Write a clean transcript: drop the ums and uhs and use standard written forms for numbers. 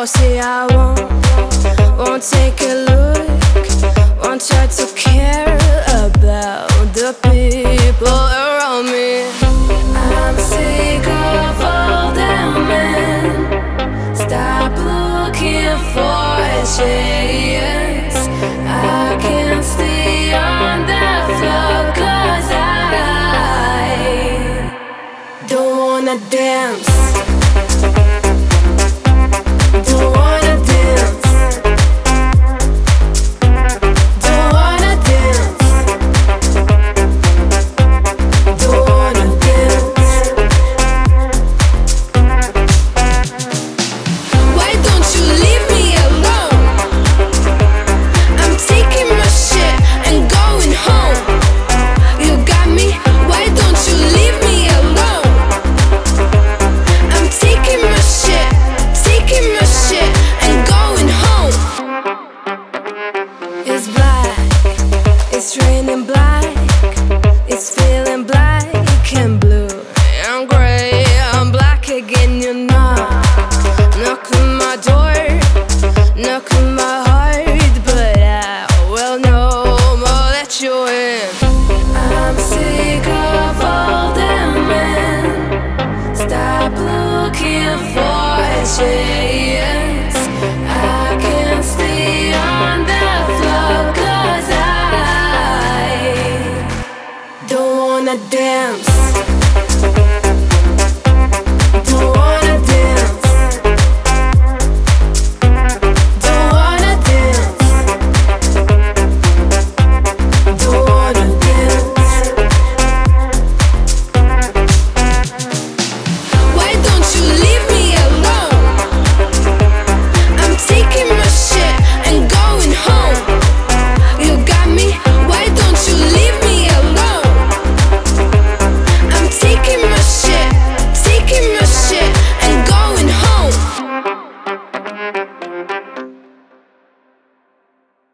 Oh, see, I won't take a look, won't try to care about the people around me. I'm sick of all them men. Stop looking for a chance. I can't stay on that floor, 'cause I don't wanna dance. It's black, it's raining black, it's feeling black and blue. I'm gray, I'm black again, you know. Knock on my door, knock on my heart, but I will no more let you in. I'm sick of all them men. Stop looking for a chance. I can't stay on that floor, 'cause I don't wanna dance.